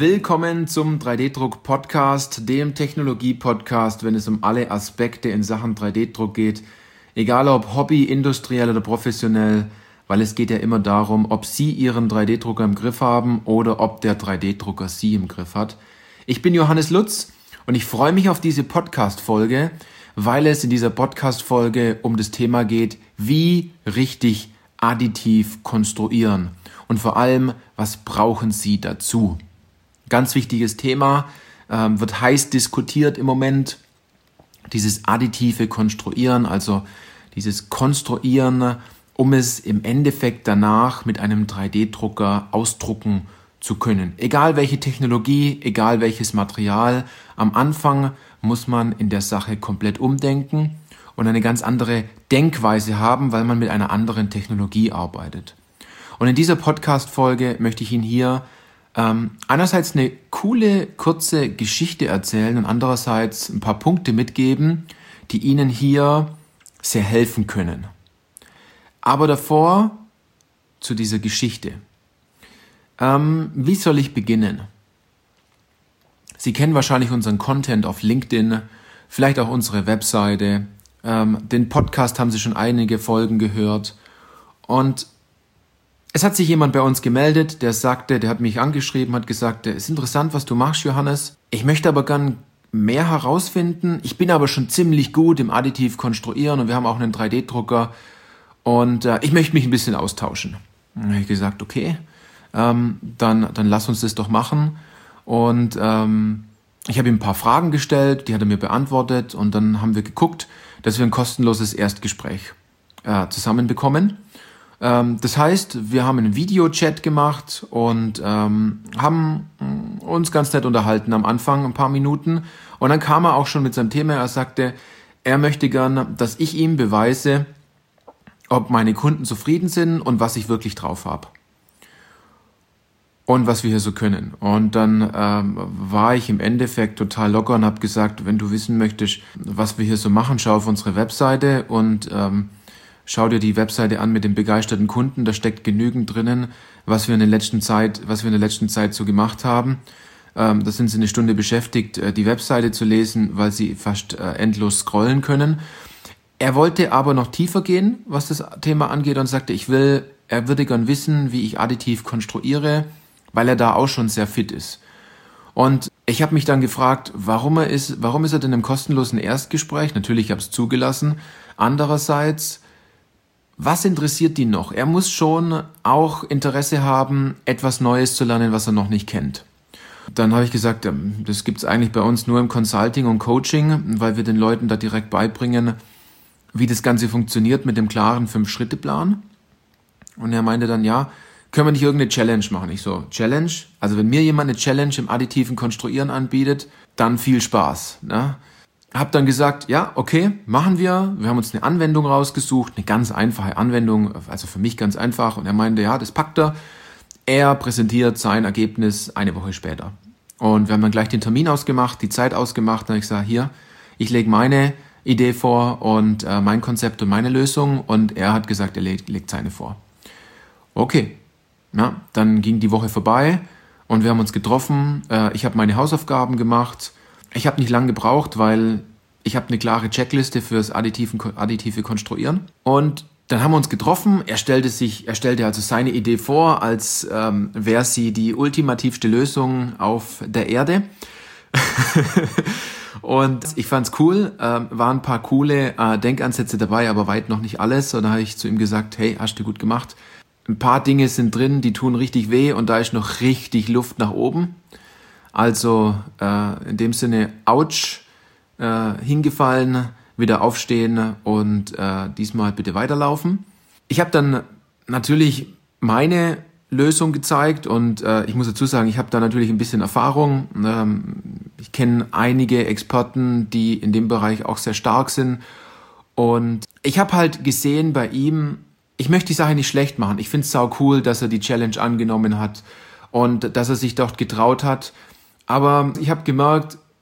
Willkommen zum 3D-Druck-Podcast, dem Technologie-Podcast, wenn es um alle Aspekte in Sachen 3D-Druck geht. Egal ob Hobby, industriell oder professionell, weil es geht ja immer darum, ob Sie Ihren 3D-Drucker im Griff haben oder ob der 3D-Drucker Sie im Griff hat. Ich bin Johannes Lutz und ich freue mich auf diese Podcast-Folge, weil es in dieser Podcast-Folge um das Thema geht, wie richtig additiv konstruieren und vor allem, was brauchen Sie dazu? Ganz wichtiges Thema, wird heiß diskutiert im Moment, dieses additive Konstruieren, also dieses Konstruieren, um es im Endeffekt danach mit einem 3D-Drucker ausdrucken zu können. Egal welche Technologie, egal welches Material, am Anfang muss man in der Sache komplett umdenken und eine ganz andere Denkweise haben, weil man mit einer anderen Technologie arbeitet. Und in dieser Podcast-Folge möchte ich Ihnen hier einerseits eine coole, kurze Geschichte erzählen und andererseits ein paar Punkte mitgeben, die Ihnen hier sehr helfen können. Aber davor zu dieser Geschichte. Wie soll ich beginnen? Sie kennen wahrscheinlich unseren Content auf LinkedIn, vielleicht auch unsere Webseite. Den Podcast haben Sie schon einige Folgen gehört. Und es hat sich jemand bei uns gemeldet, der hat mich angeschrieben, hat gesagt, es ist interessant, was du machst, Johannes. Ich möchte aber gern mehr herausfinden. Ich bin aber schon ziemlich gut im additiv konstruieren und wir haben auch einen 3D-Drucker und ich möchte mich ein bisschen austauschen. Dann habe ich gesagt, okay, dann lass uns das doch machen. Und ich habe ihm ein paar Fragen gestellt, die hat er mir beantwortet und dann haben wir geguckt, dass wir ein kostenloses Erstgespräch zusammenbekommen. Das heißt, wir haben einen Videochat gemacht und haben uns ganz nett unterhalten am Anfang, ein paar Minuten. Und dann kam er auch schon mit seinem Thema. Er sagte, er möchte gern, dass ich ihm beweise, ob meine Kunden zufrieden sind und was ich wirklich drauf habe. Und was wir hier so können. Und dann war ich im Endeffekt total locker und habe gesagt, wenn du wissen möchtest, was wir hier so machen, schau auf unsere Webseite und schau dir die Webseite an mit den begeisterten Kunden, da steckt genügend drinnen, was wir in der letzten Zeit so gemacht haben. Da sind sie eine Stunde beschäftigt, die Webseite zu lesen, weil sie fast endlos scrollen können. Er wollte aber noch tiefer gehen, was das Thema angeht und sagte, er würde gern wissen, wie ich additiv konstruiere, weil er da auch schon sehr fit ist. Und ich habe mich dann gefragt, warum ist er denn im kostenlosen Erstgespräch? Natürlich habe ich es zugelassen. Andererseits, was interessiert ihn noch? Er muss schon auch Interesse haben, etwas Neues zu lernen, was er noch nicht kennt. Dann habe ich gesagt, das gibt's eigentlich bei uns nur im Consulting und Coaching, weil wir den Leuten da direkt beibringen, wie das Ganze funktioniert mit dem klaren 5-Schritte-Plan. Und er meinte dann, ja, können wir nicht irgendeine Challenge machen? Ich so, Challenge? Also wenn mir jemand eine Challenge im additiven Konstruieren anbietet, dann viel Spaß, ne? Hab dann gesagt, ja, okay, machen wir. Wir haben uns eine Anwendung rausgesucht, eine ganz einfache Anwendung, also für mich ganz einfach. Und er meinte, ja, das packt er. Er präsentiert sein Ergebnis eine Woche später. Und wir haben dann gleich den Termin ausgemacht, die Zeit ausgemacht. Dann habe ich gesagt, hier, ich lege meine Idee vor und mein Konzept und meine Lösung. Und er hat gesagt, er legt seine vor. Okay, ja, dann ging die Woche vorbei und wir haben uns getroffen. Ich habe meine Hausaufgaben gemacht. Ich habe nicht lange gebraucht, weil ich habe eine klare Checkliste fürs additive Konstruieren. Und dann haben wir uns getroffen. Er stellte also seine Idee vor, als wäre sie die ultimativste Lösung auf der Erde. Und ich fand's cool, waren ein paar coole Denkansätze dabei, aber weit noch nicht alles. Und da habe ich zu ihm gesagt, hey, hast du gut gemacht. Ein paar Dinge sind drin, die tun richtig weh und da ist noch richtig Luft nach oben. Also in dem Sinne, ouch, hingefallen, wieder aufstehen und diesmal bitte weiterlaufen. Ich habe dann natürlich meine Lösung gezeigt und ich muss dazu sagen, ich habe da natürlich ein bisschen Erfahrung. Ich kenne einige Experten, die in dem Bereich auch sehr stark sind und ich habe halt gesehen bei ihm, ich möchte die Sache nicht schlecht machen. Ich finde es sau cool, dass er die Challenge angenommen hat und dass er sich dort getraut hat. Aber ich habe gemerkt,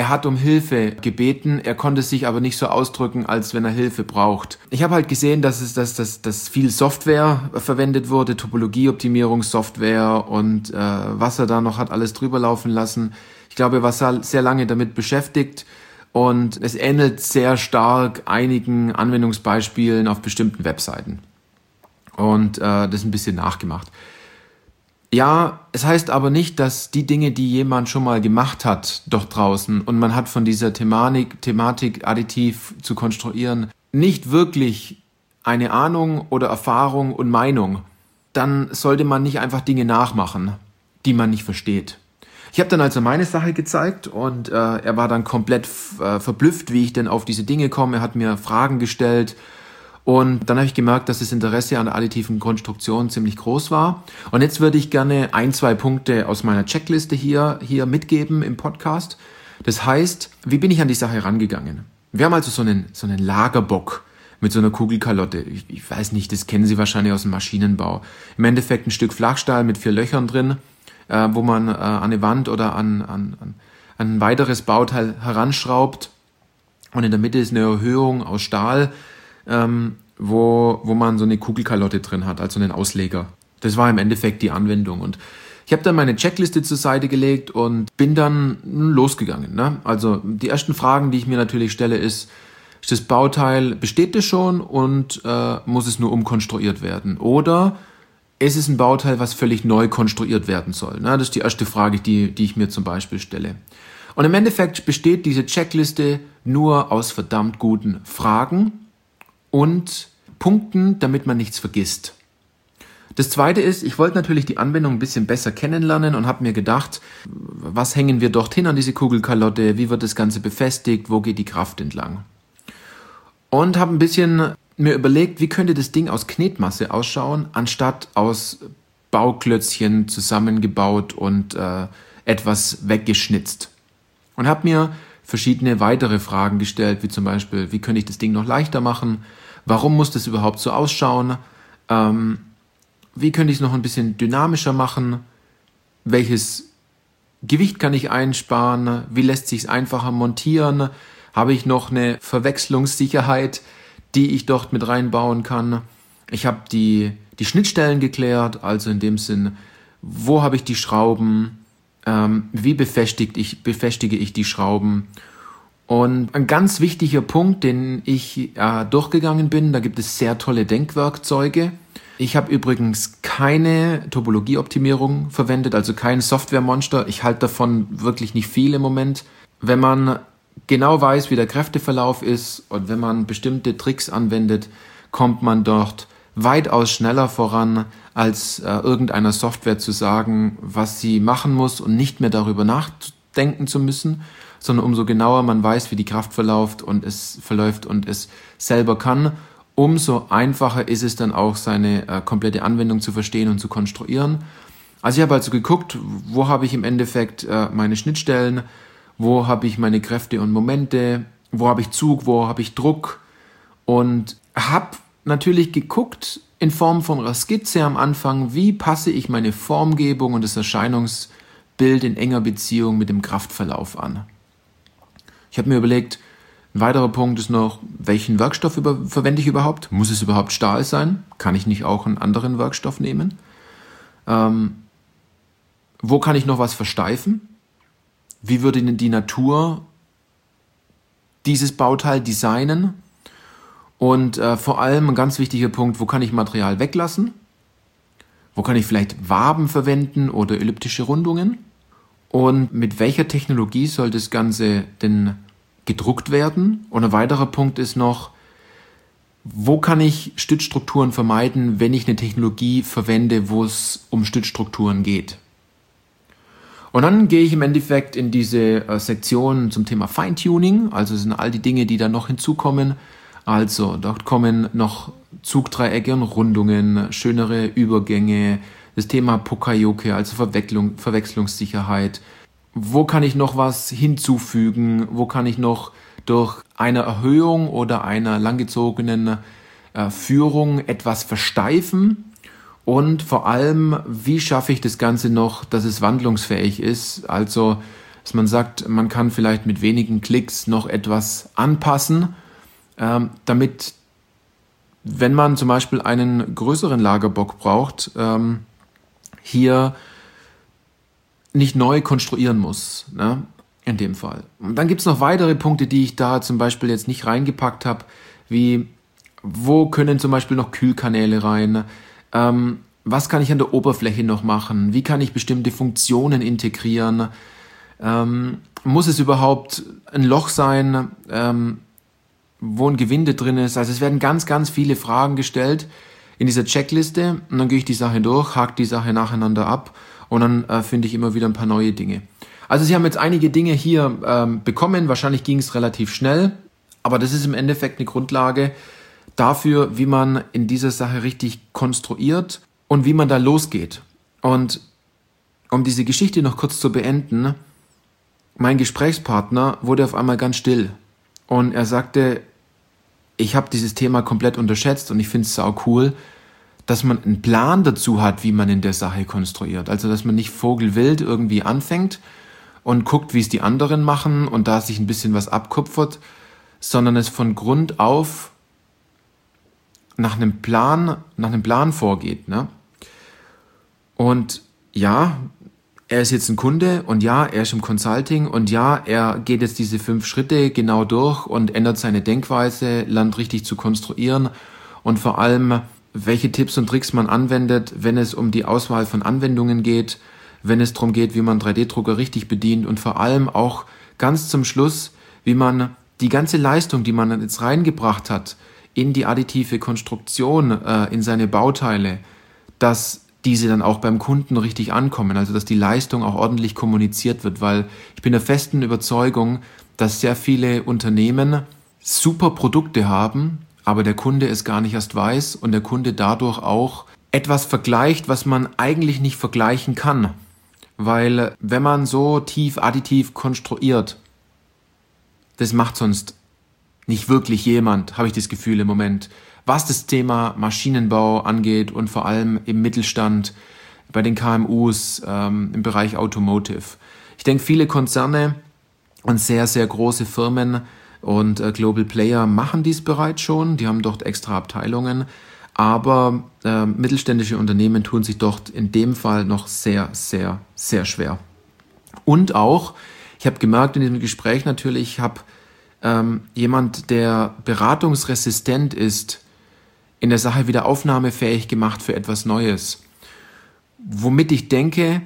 Er hat um Hilfe gebeten, er konnte sich aber nicht so ausdrücken, als wenn er Hilfe braucht. Ich habe halt gesehen, dass viel Software verwendet wurde, Topologieoptimierungssoftware und was er da noch hat alles drüber laufen lassen. Ich glaube, er war sehr lange damit beschäftigt und es ähnelt sehr stark einigen Anwendungsbeispielen auf bestimmten Webseiten. Und das ist ein bisschen nachgemacht. Ja, es heißt aber nicht, dass die Dinge, die jemand schon mal gemacht hat, dort draußen, und man hat von dieser Thematik additiv zu konstruieren, nicht wirklich eine Ahnung oder Erfahrung und Meinung, dann sollte man nicht einfach Dinge nachmachen, die man nicht versteht. Ich habe dann also meine Sache gezeigt und er war dann komplett verblüfft, wie ich denn auf diese Dinge komme. Er hat mir Fragen gestellt. Und dann habe ich gemerkt, dass das Interesse an der additiven Konstruktion ziemlich groß war. Und jetzt würde ich gerne 2 Punkte aus meiner Checkliste hier mitgeben im Podcast. Das heißt, wie bin ich an die Sache rangegangen? Wir haben also so einen Lagerbock mit so einer Kugelkalotte. Ich weiß nicht, das kennen Sie wahrscheinlich aus dem Maschinenbau. Im Endeffekt ein Stück Flachstahl mit 4 Löchern drin, wo man an eine Wand oder an ein weiteres Bauteil heranschraubt. Und in der Mitte ist eine Erhöhung aus Stahl, wo man so eine Kugelkalotte drin hat, also einen Ausleger. Das war im Endeffekt die Anwendung. Und ich habe dann meine Checkliste zur Seite gelegt und bin dann losgegangen. Ne? Also die ersten Fragen, die ich mir natürlich stelle, ist das Bauteil, besteht das schon und muss es nur umkonstruiert werden? Oder ist es ein Bauteil, was völlig neu konstruiert werden soll? Ne? Das ist die erste Frage, die ich mir zum Beispiel stelle. Und im Endeffekt besteht diese Checkliste nur aus verdammt guten Fragen und Punkten, damit man nichts vergisst. Das Zweite ist, ich wollte natürlich die Anwendung ein bisschen besser kennenlernen und habe mir gedacht, was hängen wir dorthin an diese Kugelkalotte, wie wird das Ganze befestigt, wo geht die Kraft entlang? Und habe ein bisschen mir überlegt, wie könnte das Ding aus Knetmasse ausschauen, anstatt aus Bauklötzchen zusammengebaut und etwas weggeschnitzt. Und habe mir verschiedene weitere Fragen gestellt, wie zum Beispiel, wie könnte ich das Ding noch leichter machen? Warum muss das überhaupt so ausschauen? Wie könnte ich es noch ein bisschen dynamischer machen? Welches Gewicht kann ich einsparen? Wie lässt sich es einfacher montieren? Habe ich noch eine Verwechslungssicherheit, die ich dort mit reinbauen kann? Ich habe die Schnittstellen geklärt, also in dem Sinn, wo habe ich die Schrauben? Wie befestige ich die Schrauben? Und ein ganz wichtiger Punkt, den ich durchgegangen bin, da gibt es sehr tolle Denkwerkzeuge. Ich habe übrigens keine Topologieoptimierung verwendet, also kein Softwaremonster. Ich halte davon wirklich nicht viel im Moment. Wenn man genau weiß, wie der Kräfteverlauf ist und wenn man bestimmte Tricks anwendet, kommt man dort weitaus schneller voran, als irgendeiner Software zu sagen, was sie machen muss und nicht mehr darüber nachdenken zu müssen, sondern umso genauer man weiß, wie die Kraft verläuft und es selber kann, umso einfacher ist es dann auch, seine komplette Anwendung zu verstehen und zu konstruieren. Also ich habe also geguckt, wo habe ich im Endeffekt meine Schnittstellen, wo habe ich meine Kräfte und Momente, wo habe ich Zug, wo habe ich Druck und habe natürlich geguckt in Form von einer Skizze am Anfang, wie passe ich meine Formgebung und das Erscheinungsbild in enger Beziehung mit dem Kraftverlauf an. Ich habe mir überlegt, ein weiterer Punkt ist noch, welchen Werkstoff verwende ich überhaupt? Muss es überhaupt Stahl sein? Kann ich nicht auch einen anderen Werkstoff nehmen? Wo kann ich noch was versteifen? Wie würde denn die Natur dieses Bauteil designen? Und vor allem ein ganz wichtiger Punkt, wo kann ich Material weglassen? Wo kann ich vielleicht Waben verwenden oder elliptische Rundungen? Und mit welcher Technologie soll das Ganze denn gedruckt werden? Und ein weiterer Punkt ist noch, wo kann ich Stützstrukturen vermeiden, wenn ich eine Technologie verwende, wo es um Stützstrukturen geht? Und dann gehe ich im Endeffekt in diese Sektion zum Thema Feintuning, also sind all die Dinge, die da noch hinzukommen. Also dort kommen noch Zugdreiecke und Rundungen, schönere Übergänge, das Thema Poka-Yoke, also Verwechslungssicherheit. Wo kann ich noch was hinzufügen? Wo kann ich noch durch eine Erhöhung oder einer langgezogenen Führung etwas versteifen? Und vor allem, wie schaffe ich das Ganze noch, dass es wandlungsfähig ist? Also dass man sagt, man kann vielleicht mit wenigen Klicks noch etwas anpassen, damit, wenn man zum Beispiel einen größeren Lagerbock braucht, hier nicht neu konstruieren muss, ne? In dem Fall. Und dann gibt es noch weitere Punkte, die ich da zum Beispiel jetzt nicht reingepackt habe, wie wo können zum Beispiel noch Kühlkanäle rein, was kann ich an der Oberfläche noch machen, wie kann ich bestimmte Funktionen integrieren, muss es überhaupt ein Loch sein, wo ein Gewinde drin ist. Also es werden ganz, ganz viele Fragen gestellt in dieser Checkliste und dann gehe ich die Sache durch, hake die Sache nacheinander ab und dann finde ich immer wieder ein paar neue Dinge. Also Sie haben jetzt einige Dinge hier bekommen, wahrscheinlich ging es relativ schnell, aber das ist im Endeffekt eine Grundlage dafür, wie man in dieser Sache richtig konstruiert und wie man da losgeht. Und um diese Geschichte noch kurz zu beenden, mein Gesprächspartner wurde auf einmal ganz still und er sagte, ich habe dieses Thema komplett unterschätzt und ich finde es sau cool, dass man einen Plan dazu hat, wie man in der Sache konstruiert. Also, dass man nicht vogelwild irgendwie anfängt und guckt, wie es die anderen machen und da sich ein bisschen was abkupfert, sondern es von Grund auf nach einem Plan vorgeht, ne? Und ja, er ist jetzt ein Kunde und ja, er ist im Consulting und ja, er geht jetzt diese 5 Schritte genau durch und ändert seine Denkweise, lernt richtig zu konstruieren und vor allem, welche Tipps und Tricks man anwendet, wenn es um die Auswahl von Anwendungen geht, wenn es darum geht, wie man 3D-Drucker richtig bedient und vor allem auch ganz zum Schluss, wie man die ganze Leistung, die man jetzt reingebracht hat, in die additive Konstruktion, in seine Bauteile, dass diese dann auch beim Kunden richtig ankommen, also dass die Leistung auch ordentlich kommuniziert wird, weil ich bin der festen Überzeugung, dass sehr viele Unternehmen super Produkte haben, aber der Kunde es gar nicht erst weiß und der Kunde dadurch auch etwas vergleicht, was man eigentlich nicht vergleichen kann. Weil wenn man so tief additiv konstruiert, das macht sonst nicht wirklich jemand, habe ich das Gefühl im Moment, was das Thema Maschinenbau angeht und vor allem im Mittelstand, bei den KMUs, im Bereich Automotive. Ich denke, viele Konzerne und sehr, sehr große Firmen und Global Player machen dies bereits schon, die haben dort extra Abteilungen, aber mittelständische Unternehmen tun sich dort in dem Fall noch sehr, sehr, sehr schwer. Und auch, ich habe gemerkt in diesem Gespräch natürlich, ich habe jemand, der beratungsresistent ist, in der Sache wieder aufnahmefähig gemacht für etwas Neues. Womit ich denke,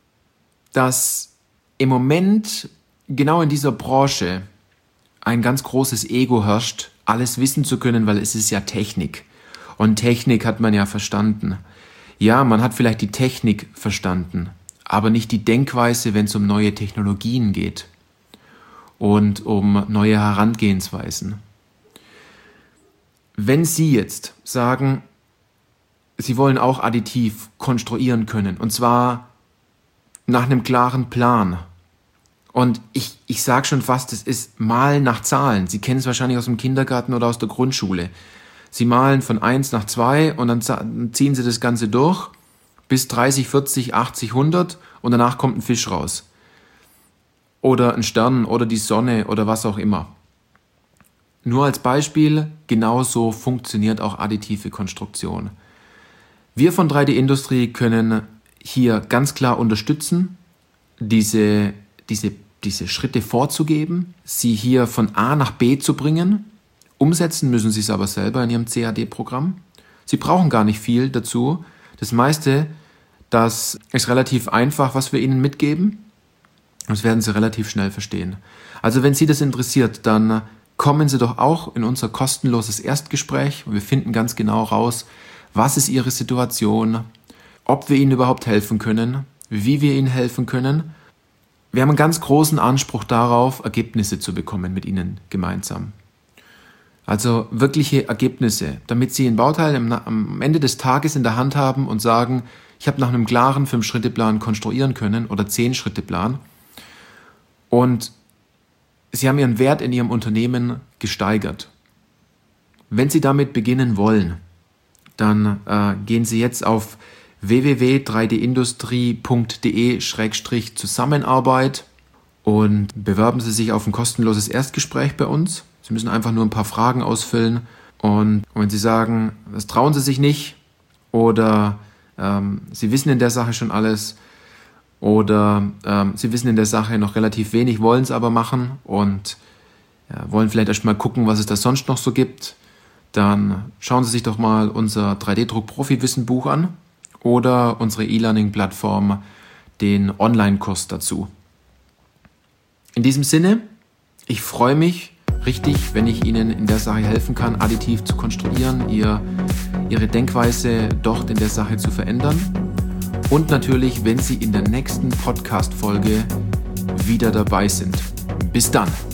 dass im Moment genau in dieser Branche ein ganz großes Ego herrscht, alles wissen zu können, weil es ist ja Technik. Und Technik hat man ja verstanden. Ja, man hat vielleicht die Technik verstanden, aber nicht die Denkweise, wenn es um neue Technologien geht und um neue Herangehensweisen. Wenn Sie jetzt sagen, Sie wollen auch additiv konstruieren können, und zwar nach einem klaren Plan, und ich sage schon fast, es ist Malen nach Zahlen. Sie kennen es wahrscheinlich aus dem Kindergarten oder aus der Grundschule. Sie malen von 1 nach 2 und dann ziehen Sie das Ganze durch bis 30, 40, 80, 100 und danach kommt ein Fisch raus. Oder ein Stern oder die Sonne oder was auch immer. Nur als Beispiel, genauso funktioniert auch additive Konstruktion. Wir von 3D-Industrie können hier ganz klar unterstützen, diese Schritte vorzugeben, sie hier von A nach B zu bringen. Umsetzen müssen Sie es aber selber in Ihrem CAD-Programm. Sie brauchen gar nicht viel dazu. Das meiste, das ist relativ einfach, was wir Ihnen mitgeben. Das werden Sie relativ schnell verstehen. Also wenn Sie das interessiert, dann kommen Sie doch auch in unser kostenloses Erstgespräch. Wir finden ganz genau raus, was ist Ihre Situation, ob wir Ihnen überhaupt helfen können, wie wir Ihnen helfen können. Wir haben einen ganz großen Anspruch darauf, Ergebnisse zu bekommen mit Ihnen gemeinsam. Also wirkliche Ergebnisse, damit Sie ein Bauteil am Ende des Tages in der Hand haben und sagen, ich habe nach einem klaren 5-Schritte-Plan konstruieren können oder 10-Schritte-Plan und Sie haben Ihren Wert in Ihrem Unternehmen gesteigert. Wenn Sie damit beginnen wollen, dann gehen Sie jetzt auf www.3dindustrie.de/Zusammenarbeit und bewerben Sie sich auf ein kostenloses Erstgespräch bei uns. Sie müssen einfach nur ein paar Fragen ausfüllen und wenn Sie sagen, das trauen Sie sich nicht oder Sie wissen in der Sache schon alles oder Sie wissen in der Sache noch relativ wenig, wollen es aber machen und wollen vielleicht erst mal gucken, was es da sonst noch so gibt, dann schauen Sie sich doch mal unser 3D-Druck-Profi-Wissen-Buch an oder unsere E-Learning-Plattform, den Online-Kurs dazu. In diesem Sinne, ich freue mich richtig, wenn ich Ihnen in der Sache helfen kann, additiv zu konstruieren, Ihre Denkweise dort in der Sache zu verändern und natürlich, wenn Sie in der nächsten Podcast-Folge wieder dabei sind. Bis dann!